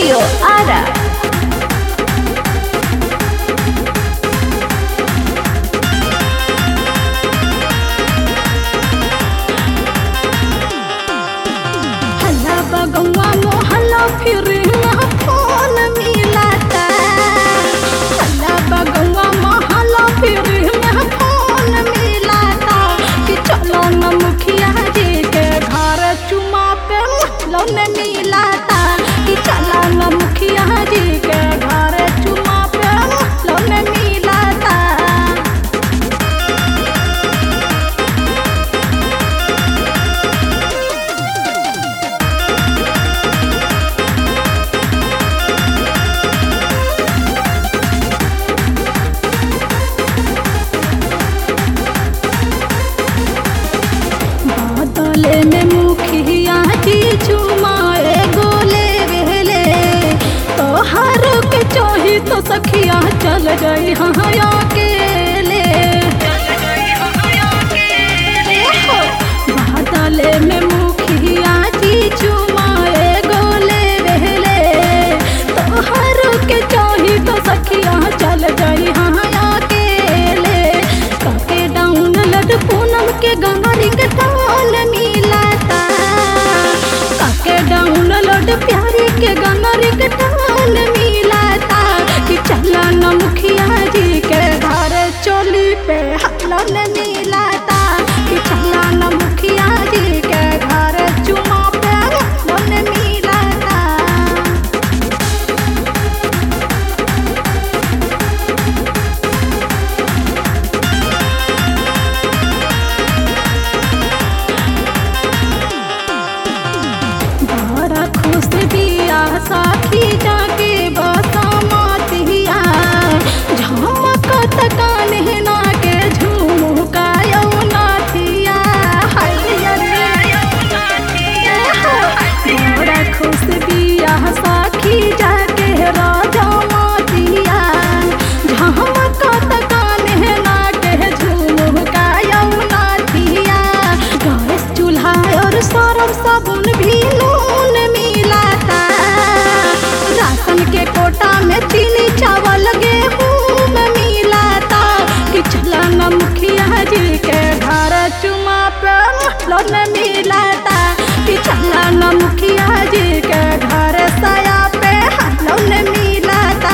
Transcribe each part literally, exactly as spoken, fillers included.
Studio Ara. हल्ला बगवा मोहल्ला फिर फोन मिलाता, हल्ला बगवा मोहल्ला फिर फोन मिलाता कि चलो न मुखिया जी के घर चुमा पे लोन मिलाता, कि चलो न मुखिया जी के घर चुमा पे लोन मिलाता। बदले में मुखिया जी चुमाए गोले वेले, तो हर के चाही तो सखिया चल गई हाँ अकेले। बदले में मुखिया जी चुमाए गोले वेले, तो हर के चाही तो सखिया चल गई हाँ अकेले। काके डाउनलोड पूनम के गंगारी के ताल मिलाता, काके डाउनलोड प्यारी के गंगारी के ताल मिलाता, कि चला न मुखिया जी के घर चोली पे हलन मिलाता, कि चला न मुखिया जी के घर चुमा पे हलन मिलाता। बड़ा खुश बिया साखी जाके बसमतिया, झमकत कान्हे ना के झुमकायो नाथिया। बड़ा खुश बिया साखी जाके राजमतिया, झमकत कान्हे ना के झुमकायो नाथिया। गैस चूल्हा और सरफ साबुन भी नून मिलाता, राशन के कोटा में चीनी चावल गेहूं मिलाता, कि चला न मुखिया जी के घर चुमा पे लोन मिलाता, कि चला न मुखिया जी के घर साया पे लोन मिलाता।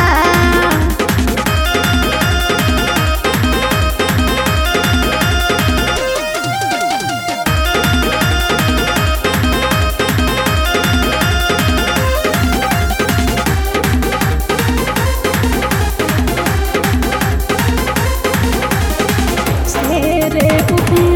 तेरे